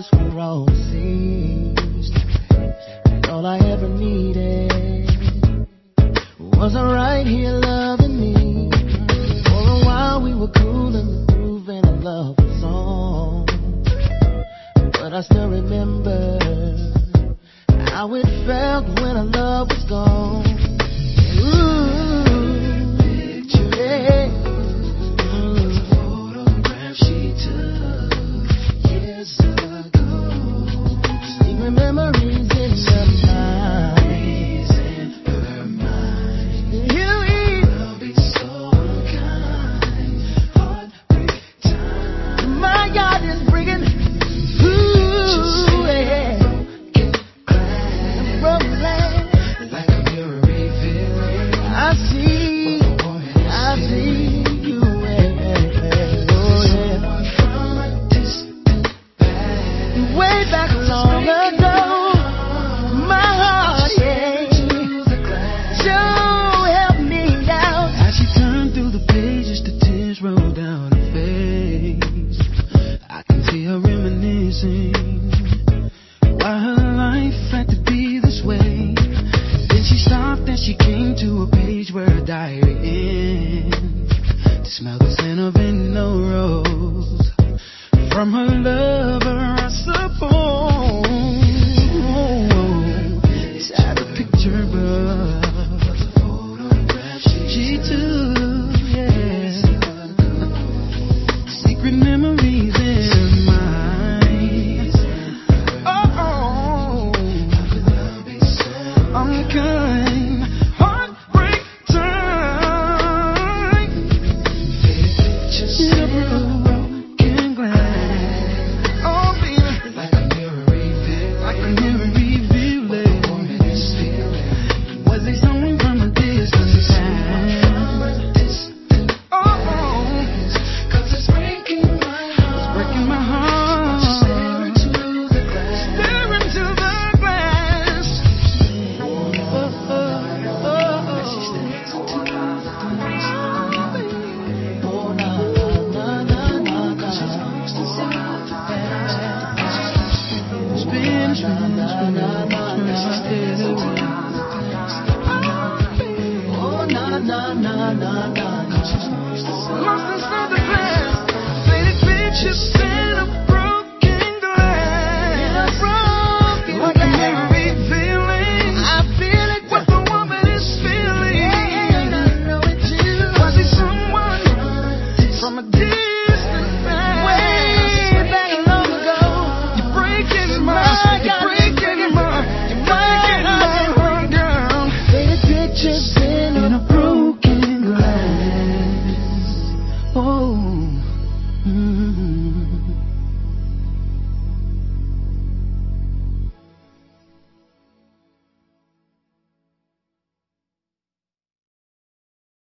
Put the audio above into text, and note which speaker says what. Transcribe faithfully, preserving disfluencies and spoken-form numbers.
Speaker 1: eyes were all seas, and all I ever needed was her right here loving me. For a while we were cool and grooving a love song, but I still remember how it felt when our love was gone. Ooh, picture it. Memories in her mind, her mind. You will be so unkind. Heartbreak time. My God is bringing. Ooh, yeah. Broken land, like a mirror revealing. I see, I see you. Yeah. Oh yeah. From a distant past, way back long ago. Why her life had to be this way. Then she stopped and she came to a page where her diary ends. To smell the scent of an rose from her lover, I suppose. It's had a picture, but the photograph she took, yeah. Secret memories in mine. Oh, I'm kind. Heartbreak time. In a broken glass. Oh, baby, like a mirror revealing. Like a mirror revealing. Was it someone from a distant past? Oh, 'cause it's breaking my heart. It's breaking my heart. Stare into the glass. Stare into the glass. Oh, oh, oh, oh. She stares into the glass. Oh, na, na, na, na, na. She's lost inside the past. Spin, spin, spin, na, na, na, na. Oh, na, na, na, na, na. She's lost inside the past. Faded pictures in a broken glass. Broken like a mirror revealing. I feel it. What the woman is feeling. Yeah, I know it too. Was it someone from a deal?